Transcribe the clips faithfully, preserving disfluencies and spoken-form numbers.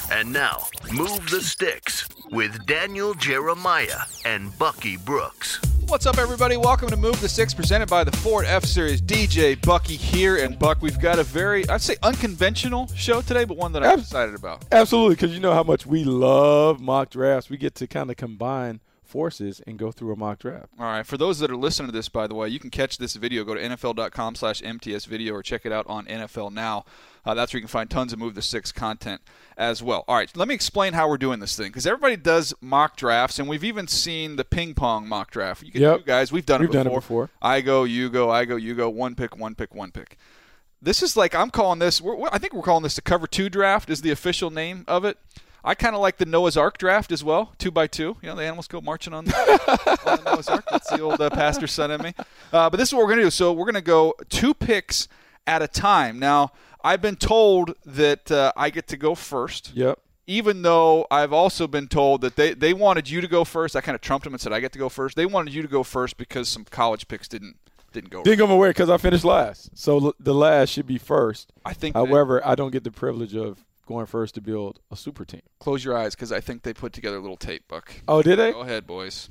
And now, Move the Sticks with Daniel Jeremiah and Bucky Brooks. What's up, everybody? Welcome to Move the Sticks, presented by the Ford F-Series. D J, Bucky here, and Buck, we've got a very, I'd say, unconventional show today, but one that I'm Ab- excited about. Absolutely, because you know how much we love mock drafts. We get to kind of combine forces and go through a mock draft. All right. For those that are listening to this, by the way, you can catch this video. Go to N F L dot com slash M T S video or check it out on N F L Now. Uh, that's where you can find tons of Move the Six content as well. All right. Let me explain how we're doing this thing, because everybody does mock drafts, and we've even seen the ping pong mock draft. You can yep. do, guys. We've done we've it before. Done it before. I go, you go, I go, you go. One pick, one pick, one pick. This is like, I'm calling this, we're, I think we're calling this the Cover Two draft is the official name of it. I kind of like the Noah's Ark draft as well, two by two. You know, the animals go marching on the, on the Noah's Ark. That's the old uh, pastor son in me. Uh, but this is what we're going to do. So we're going to go two picks at a time. Now, I've been told that uh, I get to go first. Yep. Even though I've also been told that they, they wanted you to go first. I kind of trumped them and said I get to go first. They wanted you to go first because some college picks didn't didn't go. Didn't go my way because I finished last. So l- the last should be first. I think. However, I don't get the privilege of going first to build a super team. Close your eyes, because I think they put together a little tape, Buck. Oh, did they? Go ahead, boys.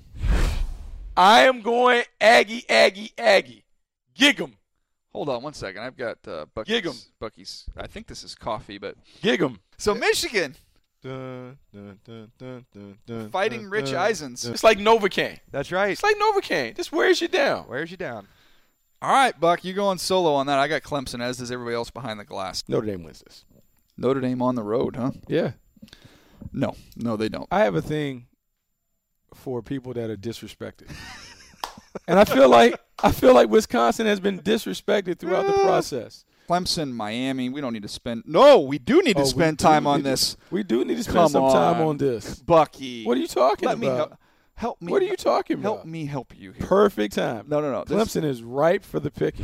I am going Aggie, Aggie, Aggie. Gig 'em. Hold on one second. I've got uh, Bucky's. Gig 'em. Bucky's. I think this is coffee, but. Gig 'em. So Michigan. Dun, dun, dun, dun, dun, dun, Fighting dun, Rich dun, Eisens. dun. It's like Novocaine. That's right. It's like Novocaine. This wears you down. Wears you down. All right, Buck, you going solo on that. I got Clemson, as does everybody else behind the glass. Notre Dame wins this. Notre Dame on the road, huh? Yeah. No. No, they don't. I have a thing for people that are disrespected. And I feel like I feel like Wisconsin has been disrespected throughout the process. Clemson, Miami, we don't need to spend – no, we do need to oh, spend time on to, this. We do need to spend Come some on, time on this. Bucky. What are you talking Let about? Me help, help me. What are you talking help about? Help me help you here. Perfect time. No, no, no. Clemson this... is ripe for the picking.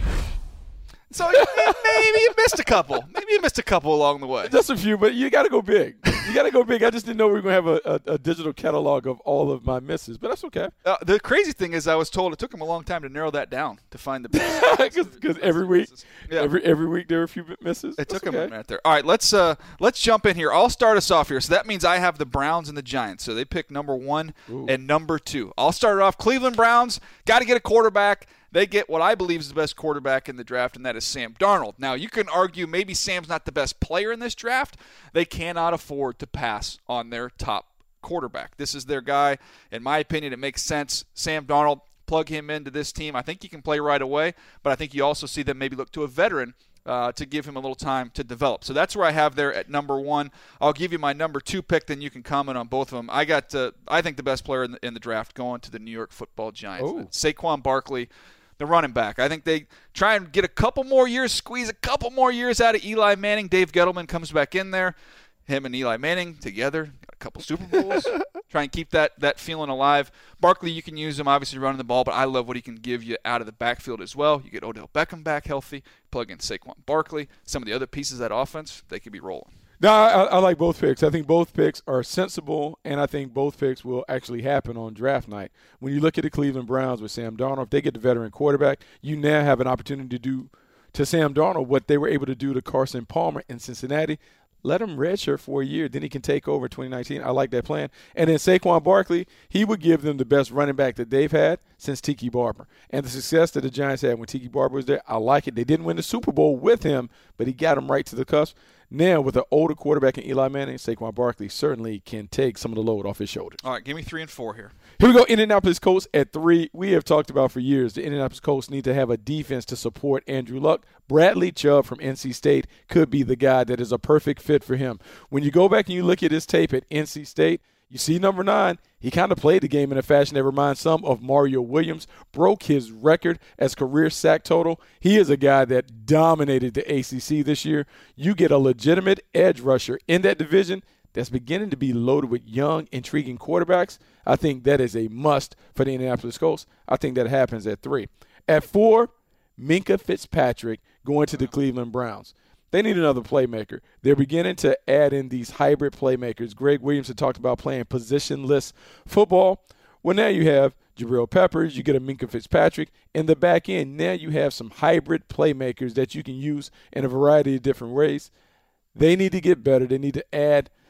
So maybe you missed a couple. Maybe you missed a couple along the way. Just a few, but you got to go big. You got to go big. I just didn't know we were going to have a, a, a digital catalog of all of my misses, but that's okay. Uh, the crazy thing is I was told it took them a long time to narrow that down to find the best. Because every week, yeah. every every week there were a few misses. It that's took okay. them a minute there. All right, let's uh, let's jump in here. I'll start us off here. So that means I have the Browns and the Giants. So they pick number one Ooh. and number two. I'll start it off. Cleveland Browns, got to get a quarterback. They get what I believe is the best quarterback in the draft, and that is Sam Darnold. Now, you can argue maybe Sam's not the best player in this draft. They cannot afford to pass on their top quarterback. This is their guy. In my opinion, it makes sense. Sam Darnold, plug him into this team. I think he can play right away, but I think you also see them maybe look to a veteran uh, to give him a little time to develop. So that's where I have there at number one. I'll give you my number two pick, then you can comment on both of them. I got, uh, I think, the best player in the, in the draft going to the New York Football Giants. Ooh. Saquon Barkley, the running back. I think they try and get a couple more years, squeeze a couple more years out of Eli Manning. Dave Gettleman comes back in there. Him and Eli Manning together, got a couple Super Bowls. Try and keep that that feeling alive. Barkley, you can use him obviously running the ball, but I love what he can give you out of the backfield as well. You get Odell Beckham back healthy, plug in Saquon Barkley. Some of the other pieces of that offense, they could be rolling. No, I, I like both picks. I think both picks are sensible, and I think both picks will actually happen on draft night. When you look at the Cleveland Browns with Sam Darnold, if they get the veteran quarterback, you now have an opportunity to do to Sam Darnold what they were able to do to Carson Palmer in Cincinnati. Let him redshirt for a year, then he can take over in twenty nineteen. I like that plan. And then Saquon Barkley, he would give them the best running back that they've had since Tiki Barber. And the success that the Giants had when Tiki Barber was there, I like it. They didn't win the Super Bowl with him, but he got him right to the cusp. Now, with an older quarterback in Eli Manning, Saquon Barkley certainly can take some of the load off his shoulders. All right, give me three and four here. Here we go, Indianapolis Colts at three. We have talked about for years the Indianapolis Colts need to have a defense to support Andrew Luck. Bradley Chubb from N C State could be the guy that is a perfect fit for him. When you go back and you look at his tape at N C State, you see number nine, he kind of played the game in a fashion that reminds some of Mario Williams, broke his record as career sack total. He is a guy that dominated the A C C this year. You get a legitimate edge rusher in that division that's beginning to be loaded with young, intriguing quarterbacks. I think that is a must for the Indianapolis Colts. I think that happens at three. At four, Minkah Fitzpatrick going to the Cleveland Browns. They need another playmaker. They're beginning to add in these hybrid playmakers. Greg Williams had talked about playing positionless football. Well, now you have Jabril Peppers. You get a Minkah Fitzpatrick. In the back end, now you have some hybrid playmakers that you can use in a variety of different ways. They need to get better. They need to add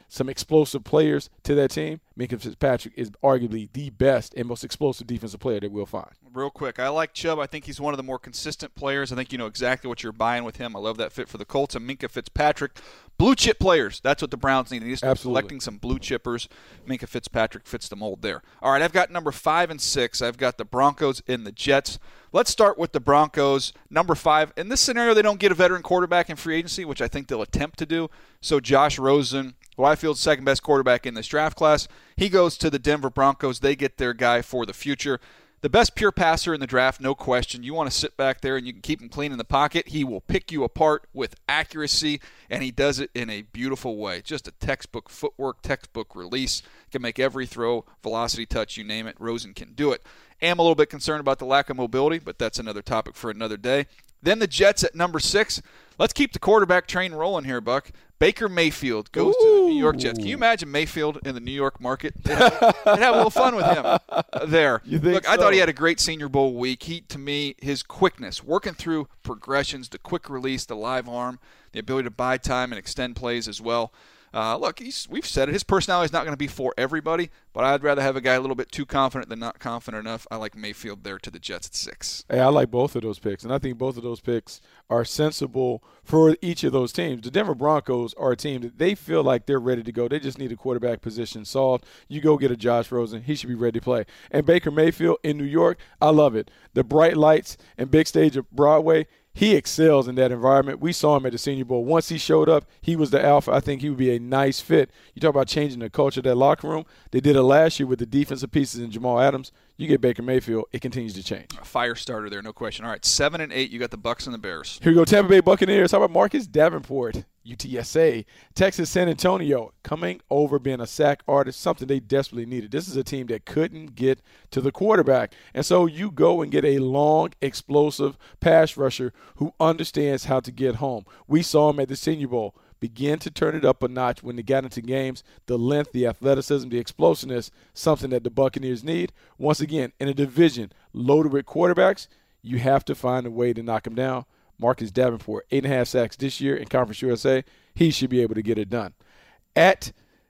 some explosive players to that team, Minkah Fitzpatrick is arguably the best and most explosive defensive player that we'll find. Real quick, I like Chubb. I think he's one of the more consistent players. I think you know exactly what you're buying with him. I love that fit for the Colts. And Minkah Fitzpatrick, blue chip players. That's what the Browns need. They need to start collecting some blue chippers. Minkah Fitzpatrick fits the mold there. All right, I've got number five and six. I've got the Broncos and the Jets. Let's start with the Broncos. Number five. In this scenario, they don't get a veteran quarterback in free agency, which I think they'll attempt to do. So Josh Rosen, who I feel is the second best quarterback in this draft class, he goes to the Denver Broncos. They get their guy for the future. The best pure passer in the draft, no question. You want to sit back there and you can keep him clean in the pocket. He will pick you apart with accuracy, and he does it in a beautiful way. Just a textbook footwork, textbook release. Can make every throw, velocity, touch, you name it. Rosen can do it. Am a little bit concerned about the lack of mobility, but that's another topic for another day. Then the Jets at number six. Let's keep the quarterback train rolling here, Buck. Baker Mayfield goes Ooh. to the New York Jets. Can you imagine Mayfield in the New York market? They'd have, they'd have a little fun with him there. You think Look, so? I thought he had a great Senior Bowl week. He, to me, his quickness, working through progressions, the quick release, the live arm, the ability to buy time and extend plays as well. Uh, look, he's, we've said it. His personality is not going to be for everybody, but I'd rather have a guy a little bit too confident than not confident enough. I like Mayfield there to the Jets at six. Hey, I like both of those picks, and I think both of those picks are sensible for each of those teams. The Denver Broncos are a team that they feel like they're ready to go. They just need a quarterback position solved. You go get a Josh Rosen. He should be ready to play. And Baker Mayfield in New York, I love it. The bright lights and big stage of Broadway, he excels in that environment. We saw him at the Senior Bowl. Once he showed up, he was the alpha. I think he would be a nice fit. You talk about changing the culture of that locker room. They did it last year with the defensive pieces and Jamal Adams. You get Baker Mayfield, it continues to change. A fire starter there, no question. All right, seven and eight, you got the Bucs and the Bears. Here we go, Tampa Bay Buccaneers. How about Marcus Davenport, U T S A, Texas San Antonio, coming over being a sack artist, something they desperately needed. This is a team that couldn't get to the quarterback. And so you go and get a long, explosive pass rusher who understands how to get home. We saw him at the Senior Bowl. Begin to turn it up a notch when they got into games. The length, the athleticism, the explosiveness, something that the Buccaneers need. Once again, in a division loaded with quarterbacks, you have to find a way to knock them down. Marcus Davenport, eight and a half sacks this year in Conference U S A. He should be able to get it done. At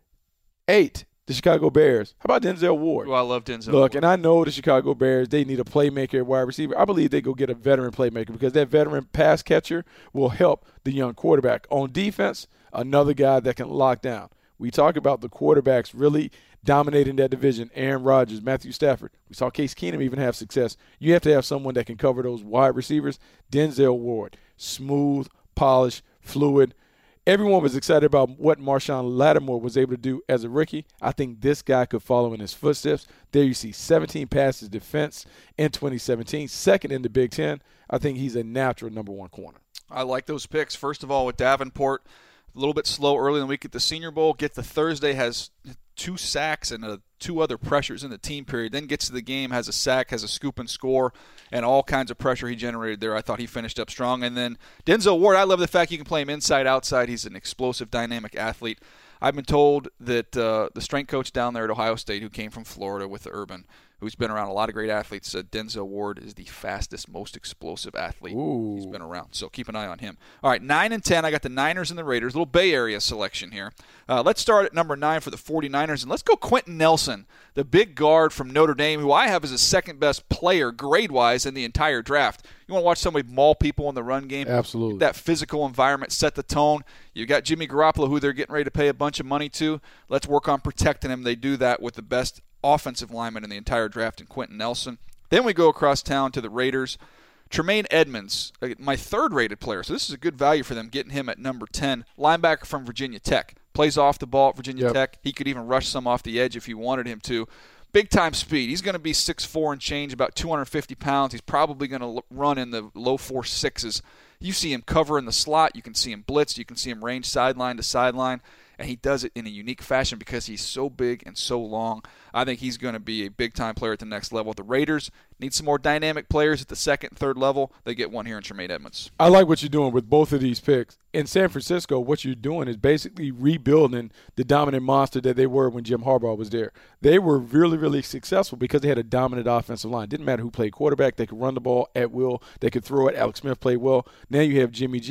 eight, the Chicago Bears. How about Denzel Ward? Oh, I love Denzel Look, Ward. And I know the Chicago Bears, they need a playmaker at wide receiver. I believe they go get a veteran playmaker because that veteran pass catcher will help the young quarterback. On defense, another guy that can lock down. We talk about the quarterbacks really dominating that division. Aaron Rodgers, Matthew Stafford. We saw Case Keenum even have success. You have to have someone that can cover those wide receivers. Denzel Ward, smooth, polished, fluid. Everyone was excited about what Marshawn Lattimore was able to do as a rookie. I think this guy could follow in his footsteps. There you see seventeen passes defense in twenty seventeen, second in the Big Ten. I think he's a natural number one corner. I like those picks. First of all, with Davenport, a little bit slow early in the week at the Senior Bowl. Get to Thursday, has two sacks and a, two other pressures in the team period. Then gets to the game, has a sack, has a scoop and score, and all kinds of pressure he generated there. I thought he finished up strong. And then Denzel Ward, I love the fact you can play him inside, outside. He's an explosive, dynamic athlete. I've been told that uh, the strength coach down there at Ohio State, who came from Florida with the Urban, who's been around a lot of great athletes, said Denzel Ward is the fastest, most explosive athlete Ooh. he's been around. So keep an eye on him. All right, nine and ten, I got the Niners and the Raiders. A little Bay Area selection here. Uh, let's start at number nine for the 49ers, and let's go Quentin Nelson, the big guard from Notre Dame, who I have as the second-best player grade-wise in the entire draft. You want to watch somebody maul people in the run game? Absolutely. That physical environment set the tone. You got Jimmy Garoppolo, who they're getting ready to pay a bunch of money to. Let's work on protecting him. They do that with the best offensive lineman in the entire draft in Quentin Nelson. Then we go across town to the Raiders. Tremaine Edmonds, my third-rated player. So this is a good value for them, getting him at number ten. Linebacker from Virginia Tech. Plays off the ball at Virginia yep. Tech. He could even rush some off the edge if you wanted him to. Big-time speed. He's going to be six foot four and change, about two hundred fifty pounds. He's probably going to run in the low four sixes. You see him cover in the slot. You can see him blitz. You can see him range sideline to sideline. And he does it in a unique fashion because he's so big and so long. I think he's going to be a big-time player at the next level. The Raiders need some more dynamic players at the second and third level. They get one here in Tremaine Edmonds. I like what you're doing with both of these picks. In San Francisco, what you're doing is basically rebuilding the dominant monster that they were when Jim Harbaugh was there. They were really, really successful because they had a dominant offensive line. Didn't matter who played quarterback. They could run the ball at will. They could throw it. Alex Smith played well. Now you have Jimmy G.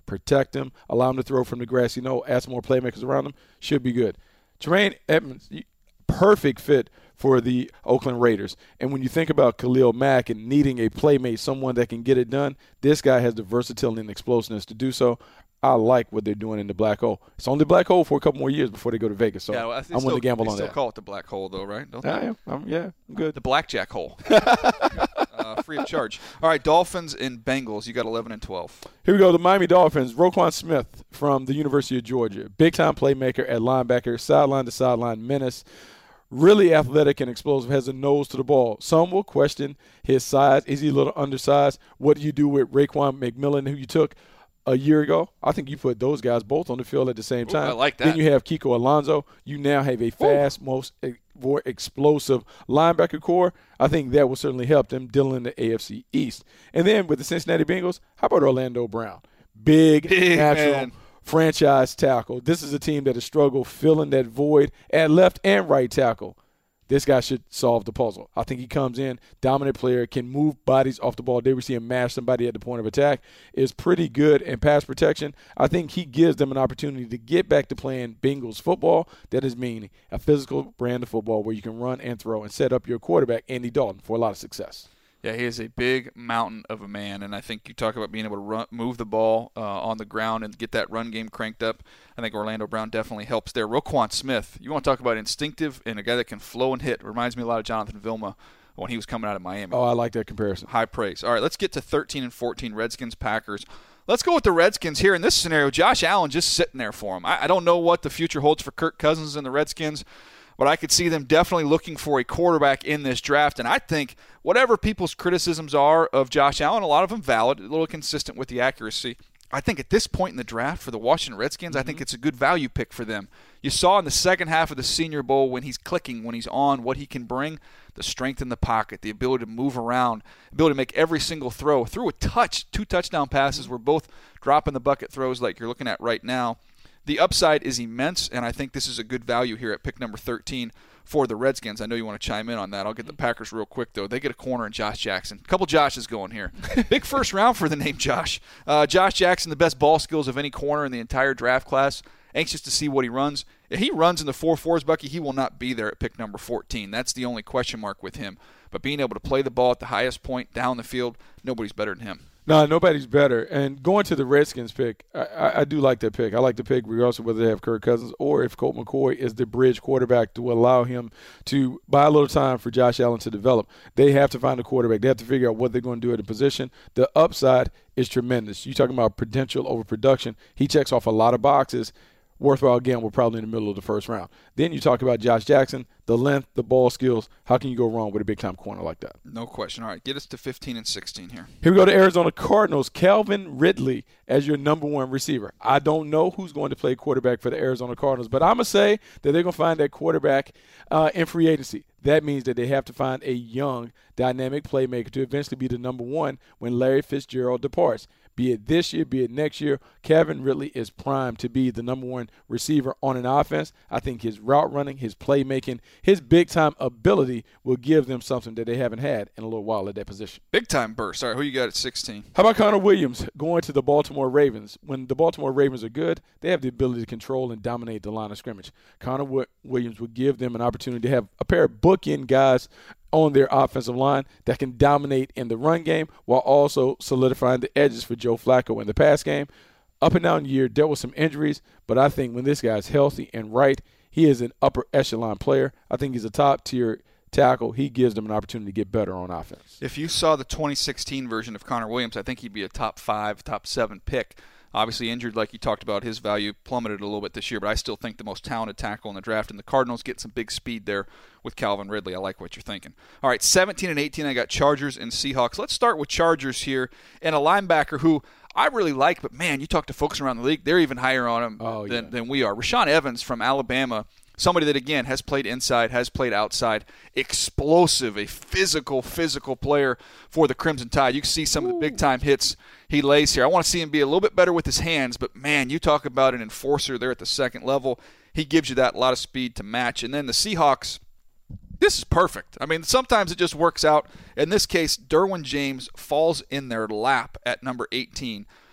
protect him, allow him to throw from the grassy knoll, add some more playmakers around him, should be good. Tremaine Edmonds, perfect fit for the Oakland Raiders. And when you think about Khalil Mack and needing a playmate, someone that can get it done, this guy has the versatility and explosiveness to do so. I like what they're doing in the black hole. It's only the black hole for a couple more years before they go to Vegas. So yeah, well, I'm willing to gamble they on still that. Call it the black hole, though, right? Don't I they? am. I'm, yeah, I'm good. The blackjack hole. uh, free of charge. All right, Dolphins and Bengals. You got eleven and twelve. Here we go. The Miami Dolphins. Roquan Smith from the University of Georgia. Big-time playmaker at linebacker, sideline-to-sideline menace. Really athletic and explosive, has a nose to the ball. Some will question his size. Is he a little undersized? What do you do with Raekwon McMillan, who you took a year ago? I think you put those guys both on the field at the same time. Ooh, I like that. Then you have Kiko Alonso. You now have a fast, Ooh. most more explosive linebacker core. I think that will certainly help them dealing in the A F C East. And then with the Cincinnati Bengals, how about Orlando Brown? Big, Big natural man. franchise tackle. This is a team that has struggled filling that void at left and right tackle. This guy should solve the puzzle. I think he comes in, dominant player, can move bodies off the ball. They see him mash somebody at the point of attack, is pretty good in pass protection. I think he gives them an opportunity to get back to playing Bengals football. That is meaning a physical brand of football where you can run and throw and set up your quarterback, Andy Dalton, for a lot of success. Yeah, he is a big mountain of a man, and I think you talk about being able to run, move the ball uh, on the ground and get that run game cranked up. I think Orlando Brown definitely helps there. Roquan Smith, you want to talk about instinctive and a guy that can flow and hit. Reminds me a lot of Jonathan Vilma when he was coming out of Miami. Oh, I like that comparison. High praise. All right, let's get to thirteen and fourteen, Redskins, Packers. Let's go with the Redskins here. In this scenario, Josh Allen just sitting there for him. I, I don't know what the future holds for Kirk Cousins and the Redskins, but I could see them definitely looking for a quarterback in this draft. And I think whatever people's criticisms are of Josh Allen, a lot of them valid, a little consistent with the accuracy. I think at this point in the draft for the Washington Redskins, mm-hmm. I think it's a good value pick for them. You saw in the second half of the Senior Bowl when he's clicking, when he's on, what he can bring, the strength in the pocket, the ability to move around, the ability to make every single throw. Threw a touch, two touchdown passes mm-hmm. were both drop in the bucket throws like you're looking at right now. The upside is immense, and I think this is a good value here at pick number thirteen for the Redskins. I know you want to chime in on that. I'll get the Packers real quick, though. They get a corner in Josh Jackson. A couple Joshes going here. Big first round for the name Josh. Uh, Josh Jackson, the best ball skills of any corner in the entire draft class. Anxious to see what he runs. If he runs in the four fours, Bucky, he will not be there at pick number fourteen. That's the only question mark with him. But being able to play the ball at the highest point down the field, nobody's better than him. No, nobody's better. And going to the Redskins pick, I, I, I do like that pick. I like the pick regardless of whether they have Kirk Cousins or if Colt McCoy is the bridge quarterback to allow him to buy a little time for Josh Allen to develop. They have to find a quarterback. They have to figure out what they're going to do at the position. The upside is tremendous. You're talking about potential over production. He checks off a lot of boxes. Worthwhile gamble probably in the middle of the first round. Then you talk about Josh Jackson, the length, the ball skills. How can you go wrong with a big-time corner like that? No question. All right, get us to fifteen and sixteen here. Here we go to Arizona Cardinals. Calvin Ridley as your number one receiver. I don't know who's going to play quarterback for the Arizona Cardinals, but I'm going to say that they're going to find that quarterback uh, in free agency. That means that they have to find a young, dynamic playmaker to eventually be the number one when Larry Fitzgerald departs. Be it this year, be it next year, Calvin Ridley is primed to be the number one receiver on an offense. I think his route running, his playmaking, his big-time ability will give them something that they haven't had in a little while at that position. Big-time burst. All right, who you got at sixteen? How about Connor Williams going to the Baltimore Ravens? When the Baltimore Ravens are good, they have the ability to control and dominate the line of scrimmage. Connor w- Williams will give them an opportunity to have a pair of bookend guys on their offensive line that can dominate in the run game while also solidifying the edges for Joe Flacco in the pass game. Up and down year, dealt with some injuries, but I think when this guy's healthy and right, he is an upper echelon player. I think he's a top-tier tackle. He gives them an opportunity to get better on offense. If you saw the twenty sixteen version of Connor Williams, I think he'd be a top five, top seven pick. Obviously injured, like you talked about, his value plummeted a little bit this year, but I still think the most talented tackle in the draft. And the Cardinals get some big speed there with Calvin Ridley. I like what you're thinking. All right, seventeen and eighteen, I got Chargers and Seahawks. Let's start with Chargers here and a linebacker who I really like, but, man, you talk to folks around the league, they're even higher on him oh, than, yeah. than we are. Rashaan Evans from Alabama, somebody that, again, has played inside, has played outside, explosive, a physical, physical player for the Crimson Tide. You can see some Ooh. of the big-time hits he lays here. I want to see him be a little bit better with his hands, but, man, you talk about an enforcer there at the second level. He gives you that a lot of speed to match. And then the Seahawks, this is perfect. I mean, sometimes it just works out. In this case, Derwin James falls in their lap at number eighteen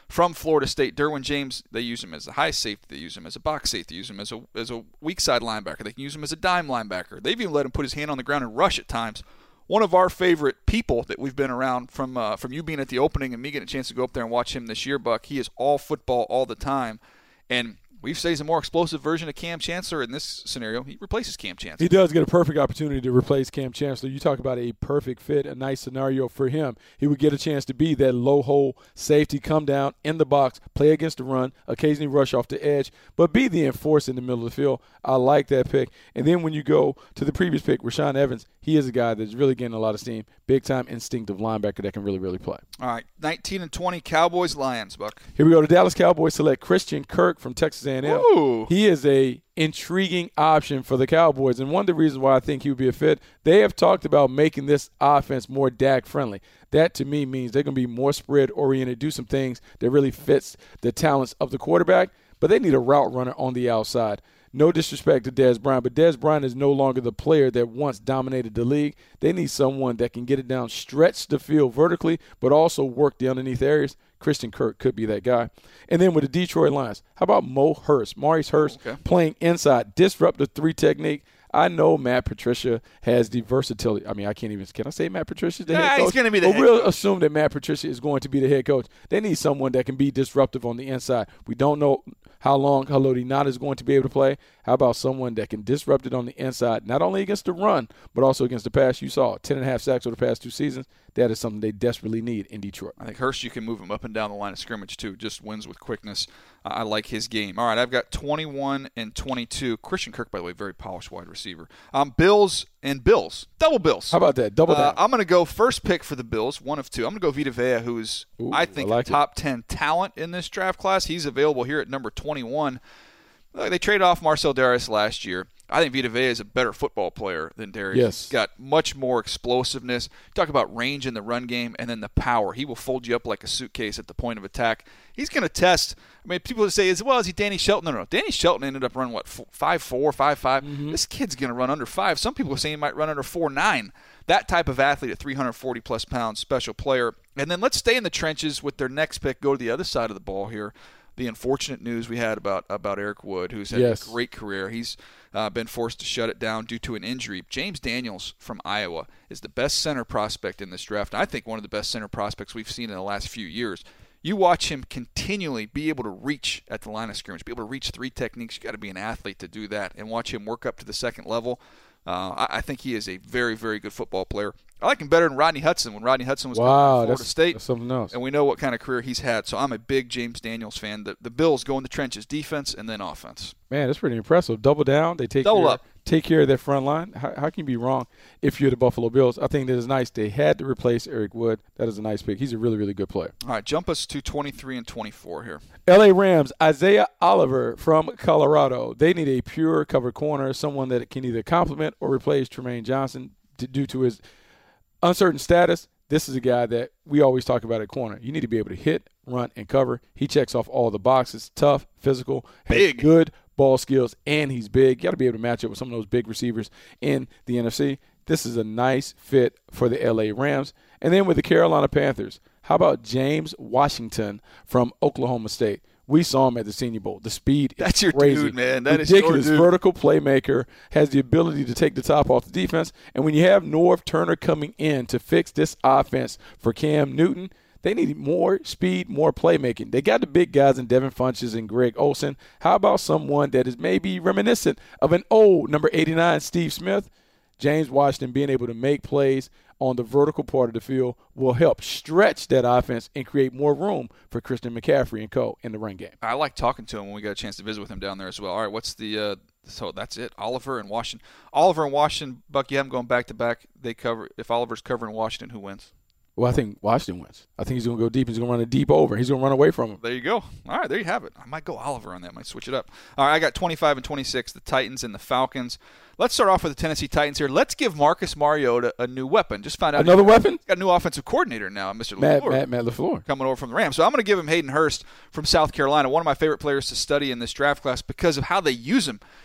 from Florida State. Derwin James, they use him as a high safety. They use him as a box safety. They use him as a as a weak side linebacker. They can use him as a dime linebacker. They've even let him put his hand on the ground and rush at times. One of our favorite people that we've been around from uh, from you being at the opening and me getting a chance to go up there and watch him this year, Buck, he is all football all the time. And we've said he's a more explosive version of Cam Chancellor. In this scenario, he replaces Cam Chancellor. He does get a perfect opportunity to replace Cam Chancellor. You talk about a perfect fit, a nice scenario for him. He would get a chance to be that low hole safety, come down in the box, play against the run, occasionally rush off the edge, but be the enforcer in the middle of the field. I like that pick. And then when you go to the previous pick, Rashaan Evans, he is a guy that's really getting a lot of steam. Big-time instinctive linebacker that can really, really play. All right, nineteen and twenty, Cowboys, Lions, Buck. Here we go. The Dallas Cowboys select Christian Kirk from Texas A and M. Ooh. He is a intriguing option for the Cowboys, and one of the reasons why I think he would be a fit, they have talked about making this offense more Dak-friendly. That, to me, means they're going to be more spread-oriented, do some things that really fits the talents of the quarterback, but they need a route runner on the outside. No disrespect to Dez Bryant, but Dez Bryant is no longer the player that once dominated the league. They need someone that can get it down, stretch the field vertically, but also work the underneath areas. Christian Kirk could be that guy. And then with the Detroit Lions, how about Mo Hurst, Maurice Hurst, okay. playing inside, disrupt the three technique. I know Matt Patricia has the versatility. I mean, I can't even – can I say Matt Patricia is the nah, head coach? He's going to be the but head we'll coach. assume that Matt Patricia is going to be the head coach. They need someone that can be disruptive on the inside. We don't know how long Haloti Ngata is going to be able to play. How about someone that can disrupt it on the inside, not only against the run, but also against the pass? You saw ten and a half sacks over the past two seasons. That is something they desperately need in Detroit. I think Hurst, you can move him up and down the line of scrimmage, too. Just wins with quickness. Uh, I like his game. All right, I've got twenty-one and twenty-two. Christian Kirk, by the way, very polished wide receiver. Um, Bills and Bills. Double Bills. How about that? Double uh, down. I'm going to go first pick for the Bills, one of two. I'm going to go Vita Vea, who is, Ooh, I think, I like a top ten talent in this draft class. He's available here at number twenty-one. Uh, they traded off Marcel Darius last year. I think Vita Vea is a better football player than Darius. Yes. He's got much more explosiveness. Talk about range in the run game and then the power. He will fold you up like a suitcase at the point of attack. He's going to test. I mean, people say, as well, is he Danny Shelton? No, no, no. Danny Shelton ended up running, what, five four, five five? Mm-hmm. This kid's going to run under five. Some people are saying he might run under four nine. That type of athlete at three hundred forty plus pounds, special player. And then let's stay in the trenches with their next pick, go to the other side of the ball here. The unfortunate news we had about, about Eric Wood, who's had yes. a great career. He's uh, been forced to shut it down due to an injury. James Daniels from Iowa is the best center prospect in this draft. And I think one of the best center prospects we've seen in the last few years. You watch him continually be able to reach at the line of scrimmage, be able to reach three techniques. You've got to be an athlete to do that, and watch him work up to the second level. Uh, I, I think he is a very, very good football player. I like him better than Rodney Hudson when Rodney Hudson was wow, coming to Florida that's, State. That's something else. And we know what kind of career he's had. So I'm a big James Daniels fan. The, the Bills go in the trenches, defense and then offense. Man, that's pretty impressive. Double down. They take Double care, up. take care of their front line. How, how can you be wrong if you're the Buffalo Bills? I think that is nice. They had to replace Eric Wood. That is a nice pick. He's a really, really good player. All right, jump us to twenty-three and twenty-four here. L A Rams, Isaiah Oliver from Colorado. They need a pure cover corner, someone that can either complement or replace Tremaine Johnson to, due to his uncertain status. This is a guy that we always talk about at corner. You need to be able to hit, run, and cover. He checks off all the boxes. Tough, physical, has big, good ball skills, and he's big. You got to be able to match up with some of those big receivers in the N F C. This is a nice fit for the L A Rams. And then with the Carolina Panthers, how about James Washington from Oklahoma State? We saw him at the Senior Bowl. The speed is That's your crazy. dude, man. That Ridiculous. is your dude. Vertical playmaker, has the ability to take the top off the defense. And when you have Norv Turner coming in to fix this offense for Cam Newton, they need more speed, more playmaking. They got the big guys in Devin Funchess and Greg Olsen. How about someone that is maybe reminiscent of an old number eighty-nine Steve Smith? James Washington being able to make plays on the vertical part of the field will help stretch that offense and create more room for Christian McCaffrey and co. in the run game. I like talking to him when we got a chance to visit with him down there as well. All right, what's the uh, – so that's it, Oliver and Washington. Oliver and Washington, Buck, you have them going back-to-back. They cover – if Oliver's covering Washington, who wins? Well, I think Washington wins. I think he's going to go deep. He's going to run a deep over. He's going to run away from him. There you go. All right, there you have it. I might go Oliver on that. I might switch it up. All right, I got twenty-five and twenty-six, the Titans and the Falcons. Let's start off with the Tennessee Titans here. Let's give Marcus Mariota a new weapon. Just found out another he's weapon. Got a new offensive coordinator now, Mister Matt, LaFleur. Matt, Matt LaFleur. Coming over from the Rams. So I'm going to give him Hayden Hurst from South Carolina, one of my favorite players to study in this draft class because of how they use him.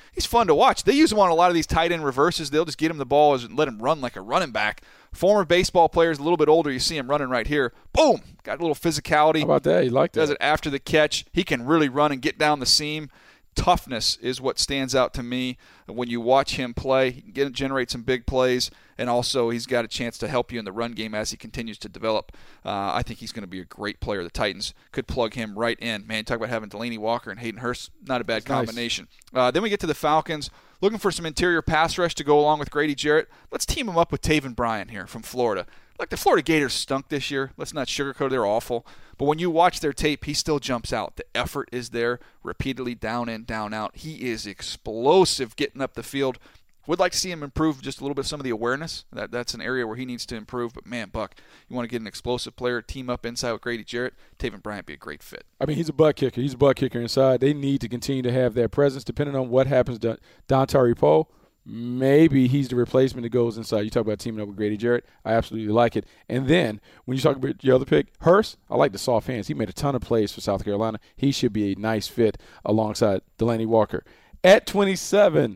he's fun to watch. They use him on a lot of these tight end reverses. They'll just get him the ball and let him run like a running back. Former baseball players, a little bit older, you see him running right here. Boom! Got a little physicality. How about that? You like that? Does it after the catch. He can really run and get down the seam. Toughness is what stands out to me when you watch him play. He can get, generate some big plays, and also he's got a chance to help you in the run game as he continues to develop. Uh, I think he's going to be a great player. The Titans could plug him right in. Man, talk about having Delaney Walker and Hayden Hurst. Not a bad That's combination. Nice. Uh, then we get to the Falcons. Looking for some interior pass rush to go along with Grady Jarrett. Let's team him up with Taven Bryan here from Florida. Like, the Florida Gators stunk this year. Let's not sugarcoat it. They're awful. But when you watch their tape, he still jumps out. The effort is there, repeatedly down in, down out. He is explosive getting up the field. Would like to see him improve just a little bit some of the awareness. That That's an area where he needs to improve. But, man, Buck, you want to get an explosive player, team up inside with Grady Jarrett, Taven Bryan would be a great fit. I mean, he's a butt kicker. He's a butt kicker inside. They need to continue to have that presence. Depending on what happens to Dontari Poe, maybe he's the replacement that goes inside. You talk about teaming up with Grady Jarrett. I absolutely like it. And then when you talk about your other pick, Hurst, I like the soft hands. He made a ton of plays for South Carolina. He should be a nice fit alongside Delaney Walker. At twenty-seven,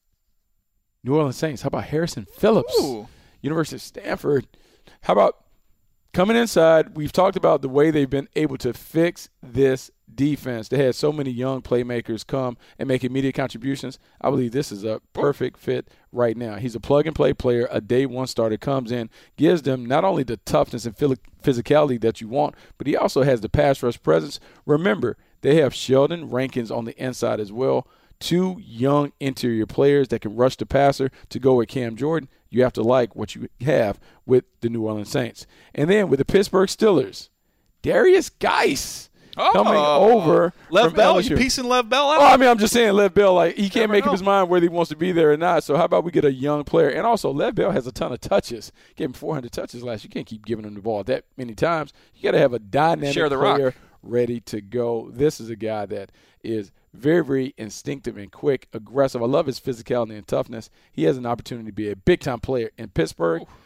New Orleans Saints. How about Harrison Phillips? Ooh. University of Stanford. How about coming inside? We've talked about the way they've been able to fix this defense. They had so many young playmakers come and make immediate contributions. I believe this is a perfect fit right now. He's a plug-and-play player, a day one starter, comes in, gives them not only the toughness and physicality that you want, but he also has the pass rush presence. Remember, they have Sheldon Rankins on the inside as well. Two young interior players that can rush the passer to go with Cam Jordan. You have to like what you have with the New Orleans Saints. And then with the Pittsburgh Steelers, Darius Geis. Oh, coming over Lev from Bell, L S U. you piecing Lev Bell out? Oh, I mean, I'm just saying Lev Bell, like, he can't Never make know. up his mind whether he wants to be there or not. So how about we get a young player? And also, Lev Bell has a ton of touches. Gave him four hundred touches last year. You can't keep giving him the ball that many times. You got to have a dynamic Share the player rock. ready to go. This is a guy that is very, very instinctive and quick, aggressive. I love his physicality and toughness. He has an opportunity to be a big-time player in Pittsburgh. Ooh.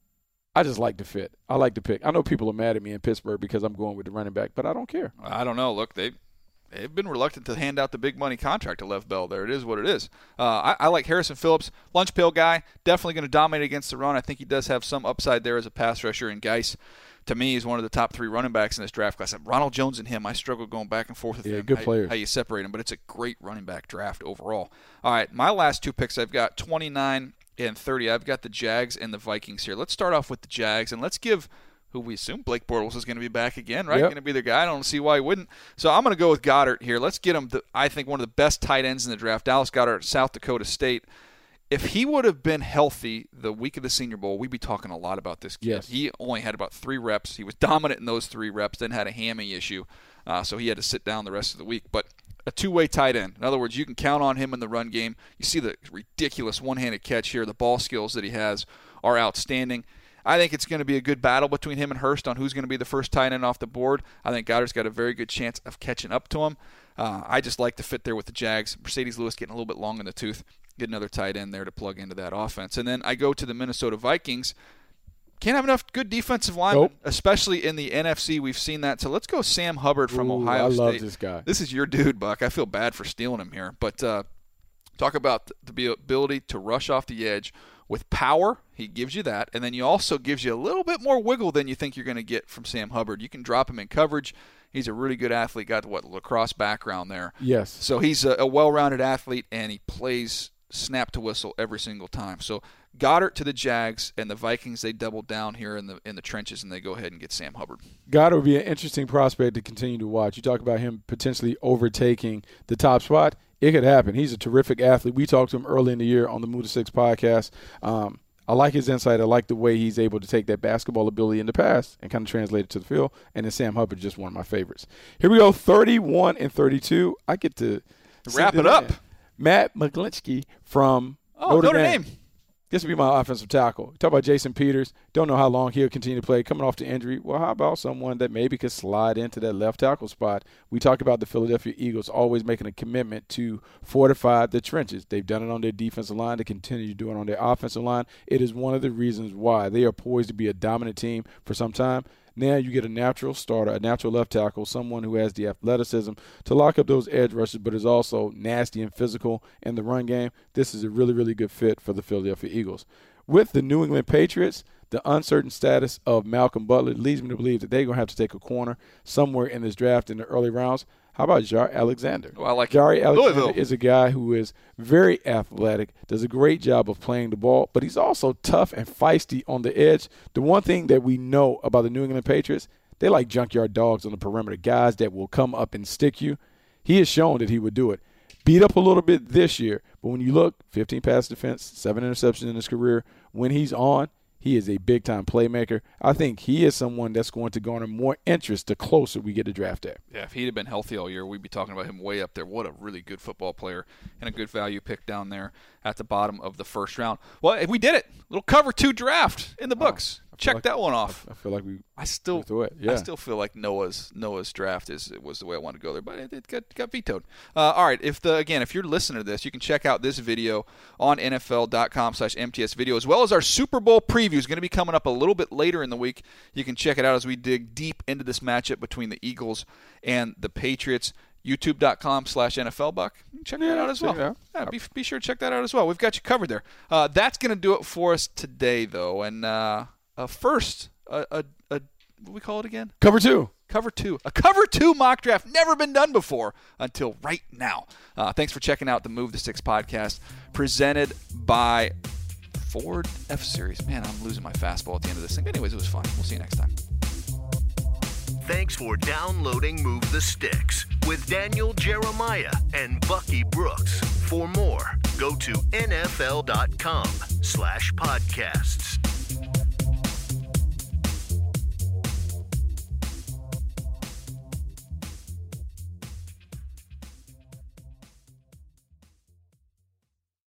I just like the fit. I like the pick. I know people are mad at me in Pittsburgh because I'm going with the running back, but I don't care. I don't know. Look, they, they've been reluctant to hand out the big money contract to Lev Bell there. It is what it is. Uh, I, I like Harrison Phillips, lunch pail guy, definitely going to dominate against the run. I think he does have some upside there as a pass rusher. And Geis, to me, is one of the top three running backs in this draft class. Ronald Jones and him, I struggle going back and forth with yeah, him. good how, players. How you separate them, but it's a great running back draft overall. All right, my last two picks, I've got twenty-nine and thirty. I've got the Jags and the Vikings here. Let's start off with the Jags, and let's give who we assume Blake Bortles is going to be back again, right? Yep. Going to be their guy. I don't see why he wouldn't. So I'm going to go with Goddard here. Let's get him, the, I think, one of the best tight ends in the draft, Dallas Goedert, South Dakota State. If he would have been healthy the week of the Senior Bowl, we'd be talking a lot about this kid. Yes. He only had about three reps. He was dominant in those three reps, then had a hammy issue, uh, so he had to sit down the rest of the week. But a two-way tight end. In other words, you can count on him in the run game. You see the ridiculous one-handed catch here. The ball skills that he has are outstanding. I think it's going to be a good battle between him and Hurst on who's going to be the first tight end off the board. I think Goddard's got a very good chance of catching up to him. Uh, I just like the fit there with the Jags. Mercedes Lewis getting a little bit long in the tooth. Get another tight end there to plug into that offense. And then I go to the Minnesota Vikings. Can't have enough good defensive linemen, Nope. especially in the N F C. We've seen that. So let's go Sam Hubbard from Ooh, Ohio I State. love this guy. This is your dude, Buck. I feel bad for stealing him here. But uh, talk about the ability to rush off the edge with power. He gives you that. And then he also gives you a little bit more wiggle than you think you're going to get from Sam Hubbard. You can drop him in coverage. He's a really good athlete. Got what lacrosse background there. Yes. So he's a, a well-rounded athlete, and he plays snap to whistle every single time. So Goddard to the Jags, and the Vikings, they double down here in the in the trenches, and they go ahead and get Sam Hubbard. Goddard would be an interesting prospect to continue to watch. You talk about him potentially overtaking the top spot. It could happen. He's a terrific athlete. We talked to him early in the year on the Move to Six podcast. Um, I like his insight. I like the way he's able to take that basketball ability in the past and kind of translate it to the field. And then Sam Hubbard, just one of my favorites. Here we go, thirty-one and thirty-two. I get to wrap it up. Matt McGlinchey from oh, Notre, Notre Dame. Dame. This would be my offensive tackle. Talk about Jason Peters. Don't know how long he'll continue to play. Coming off the injury. Well, how about someone that maybe could slide into that left tackle spot? We talked about the Philadelphia Eagles always making a commitment to fortify the trenches. They've done it on their defensive line. They continue to do it on their offensive line. It is one of the reasons why they are poised to be a dominant team for some time. Now you get a natural starter, a natural left tackle, someone who has the athleticism to lock up those edge rushes, but is also nasty and physical in the run game. This is a really, really good fit for the Philadelphia Eagles. With the New England Patriots, the uncertain status of Malcolm Butler leads me to believe that they're going to have to take a corner somewhere in this draft in the early rounds. How about Jaire Alexander? Well, I like Jaire Alexander Louisville. is a guy who is very athletic, does a great job of playing the ball, but he's also tough and feisty on the edge. The one thing that we know about the New England Patriots, they like junkyard dogs on the perimeter, guys that will come up and stick you. He has shown that he would do it. Beat up a little bit this year, but when you look, fifteen pass defense, seven interceptions in his career. When he's on, he is a big-time playmaker. I think he is someone that's going to garner more interest the closer we get to draft day. Yeah, if he'd have been healthy all year, we'd be talking about him way up there. What a really good football player and a good value pick down there at the bottom of the first round. Well, we did it. Little cover two draft in the books. Oh, Check like, that one off. I feel like we I still through it. Yeah. I still feel like Noah's Noah's draft is was the way I wanted to go there, but it, it got, got vetoed. Uh, all right, if the again, if you're listening to this, you can check out this video on N F L dot com slash M T S video, as well as our Super Bowl preview is going to be coming up a little bit later in the week. You can check it out as we dig deep into this matchup between the Eagles and the Patriots. YouTube dot com slash N F L Buck. Check that Yeah, out as well. yeah. Yeah, be, be sure to check that out as well. We've got you covered there. Uh, that's going to do it for us today, though. And uh, uh, first, a, a, a what do we call it again? Cover two. Cover two. A cover two mock draft. Never been done before until right now. Uh, thanks for checking out the Move the Sticks podcast presented by Ford F-Series. Man, I'm losing my fastball at the end of this thing. Anyways, it was fun. We'll see you next time. Thanks for downloading Move the Sticks with Daniel Jeremiah and Bucky Brooks. For more, go to N F L dot com slash podcasts.